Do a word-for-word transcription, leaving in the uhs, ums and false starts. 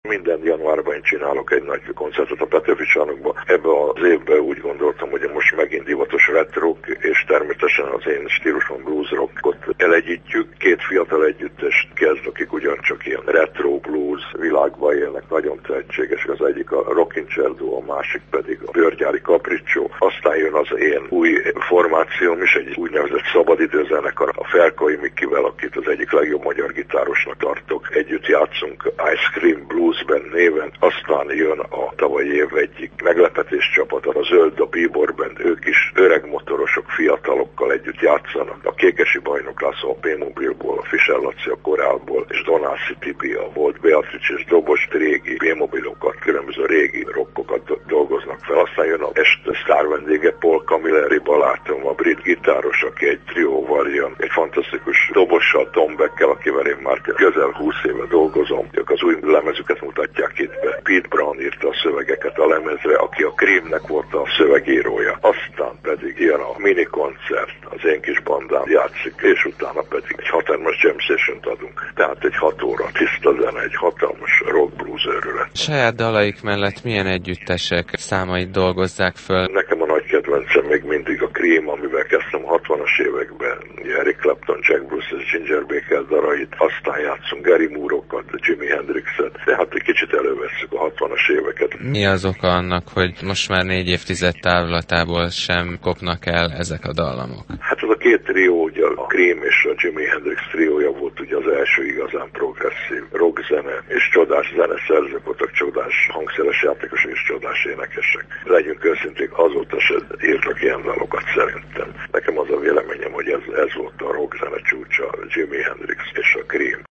Minden januárban én csinálok egy nagy koncertet a Petőfi Csarnokban. Ebben az évben úgy gondoltam, hogy most megint divatos retro és természetesen az én stílusom blues rockot elegyítjük. Két fiatal együttest kezd, akik ugyancsak ilyen retro blues világban élnek, nagyon tehetséges. Az egyik a Rockin' Chair Duo, a másik pedig a Bőrgyári Capriccio. Aztán jön az én új formációm is, egy úgynevezett szabadidőzenekar, a Ferkai Mikivel, akit az egyik legjobb magyar gitárosnak tartok. Együtt játszunk Ice Cream Blues Band néven. Aztán jön a tavalyi év egyik meglepetés csapata, a Zöld a Bíbor Band. Ők is öreg motorosok, fiatalokkal együtt játszanak. A Kékesi Bajnok László a P-Mobilból, a Fischer Laci a Korálból, és Donászi Tibi a volt Beatrice és Dobos régi P-Mobilokat, különböző régi rockokat dolgoznak fel. Aztán jön a este sztár vendége Paul Camilleri barátom, a brit gitáros, aki egy trióval jön, egy fantasztikus dobossal, Tom Beckkel, akivel én már közel húsz éve dolgozom. Ők az új lemezüket mutatják itt be. Pete Brown írta a szövegeket a lemezre, aki a Creamnek volt a szövegírója. Aztán pedig jön a mini koncert, az én kis bandám játszik, és utána pedig egy hatalmas jam session-t adunk. Tehát egy hat óra tiszta zene, egy hatalmas rock blues őrület. Saját dalaik mellett milyen együttesek számait dolgozzák föl? Nekem a nagy kedvencem még mindig a Cream, amivel kezdtem a hatvanas években. Eric Clapton, Jack Bruce és Ginger Baker darait, aztán játszunk Gary Moore-okat, Jimi Hendrixet, tehát egy kicsit elővesszük a hatvanas éveket. Mi az oka annak, hogy most már négy évtized távlatából sem kopnak el ezek a dallamok? Hát az a két trió, ugye a Cream és a Jimi Hendrix triója volt ugye az első igazán progresszív rock zene, és csodás zeneszerzők voltak, csodás hangszeres játékosok és csodás énekesek. Legyünk őszinték, azóta se írtak ilyen dalokat szerintem. Nekem az a véleményem, hogy ez, ez volt a rock zene csúcsa, Jimi Hendrix és a Cream.